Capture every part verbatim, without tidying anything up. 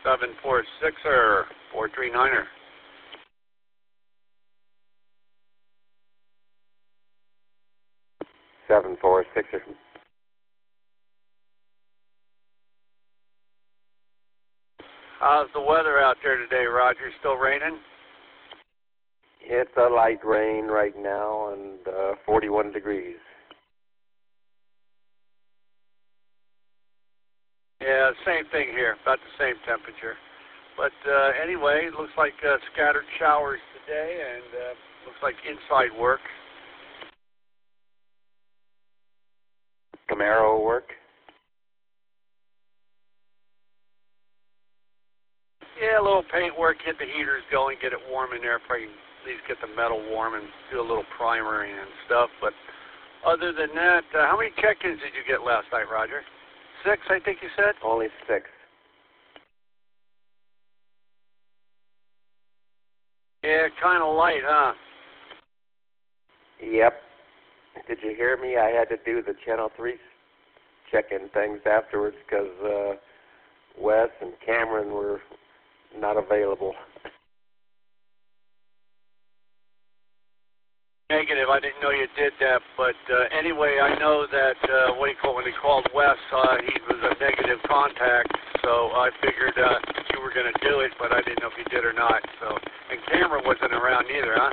seven four sixer, four three niner. seven four sixer. How's the weather out there today, Roger? Still raining? It's a light rain right now and uh, forty-one degrees. Yeah, same thing here, about the same temperature. But uh, anyway, it looks like uh, scattered showers today, and uh, looks like inside work. Camaro work? Yeah, a little paint work, get the heaters going, get it warm in there, probably at least get the metal warm and do a little primering and stuff. But other than that, uh, how many check-ins did you get last night, Roger? Six, I think you said? Only six. Yeah, kind of light, huh? Yep. Did you hear me? I had to do the Channel three check-in things afterwards because uh, Wes and Cameron were not available. Negative. I didn't know you did that, but uh, anyway, I know that uh, what do you call when they called Wes, uh, he was a negative contact, so I figured uh, you were going to do it, but I didn't know if you did or not. So, and Cameron wasn't around either, huh?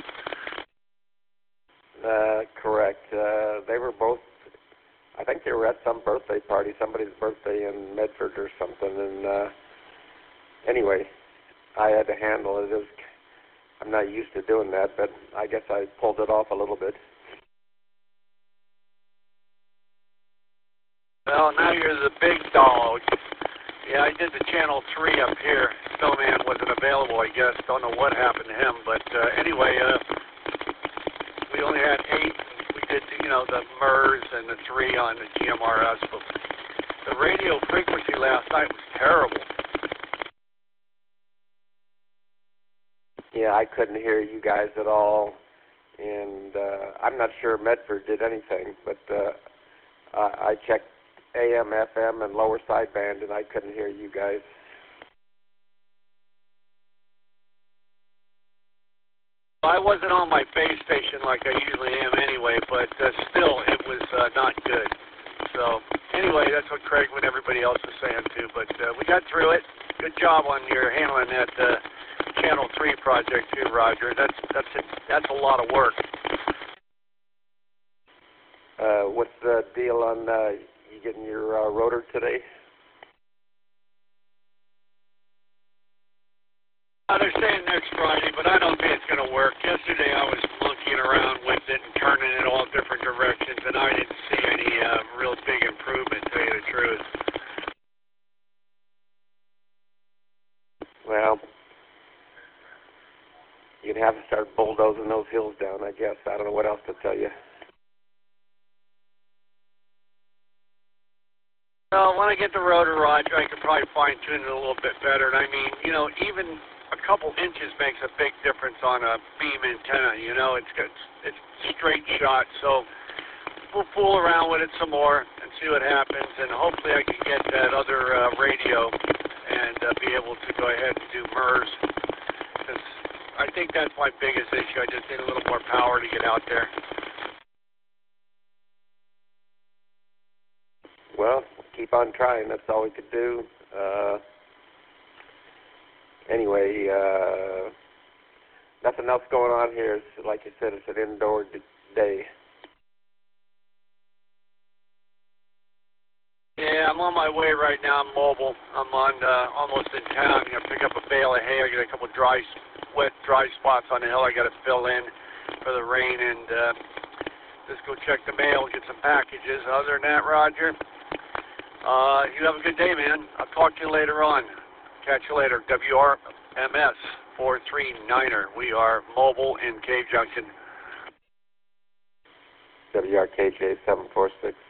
Uh, correct. Uh, they were both. I think they were at some birthday party, somebody's birthday in Medford or something. And uh, anyway, I had to handle it. It was, I'm not used to doing that, but I guess I pulled it off a little bit. Well, now you're the big dog. Yeah, I did the Channel three up here. Snowman wasn't available, I guess. Don't know what happened to him, but uh, anyway, uh, we only had eight. We did, you know, the M E R S and the three on the G M R S, but the radio frequency last night was terrible. Yeah, I couldn't hear you guys at all, and uh, I'm not sure Medford did anything, but uh, I, I checked A M, F M, and lower sideband, and I couldn't hear you guys. I wasn't on my base station like I usually am anyway, but uh, still, it was uh, not good. So anyway, that's what Craig and everybody else was saying too, but uh, we got through it. Good job on your handling that uh, Channel three project too, Roger. That's that's a, that's a lot of work. Uh, what's the deal on uh, you getting your uh, rotor today? Uh, they're saying next Friday, but I don't think it's going to work. Yesterday I was monkeying around with it and turning it all different directions, and I didn't see any uh, real big improvement, to tell you the truth. Well, you'd have to start bulldozing those hills down, I guess. I don't know what else to tell you. Well, when I get the rotor, Roger, I can probably fine-tune it a little bit better. And I mean, you know, even a couple inches makes a big difference on a beam antenna. You know, it's got, it's straight shot. So we'll fool around with it some more and see what happens. And hopefully I can get that other uh, radio and uh, be able to go ahead and do M E R S. Because I think that's my biggest issue. I just need a little more power to get out there. Well, keep on trying. That's all we could do. Uh, anyway, uh, nothing else going on here. It's, like you said, it's an indoor d- day. Yeah, I'm on my way right now. I'm mobile. I'm on uh, almost in town. I'm gonna pick up a bale of hay. I got a couple dry, wet, dry spots on the hill. I got to fill in for the rain, and uh, just go check the mail, get some packages. Other than that, Roger, uh, you have a good day, man. I'll talk to you later on. Catch you later. W R M S four three niner. We are mobile in Cave Junction. W R K J seven four six.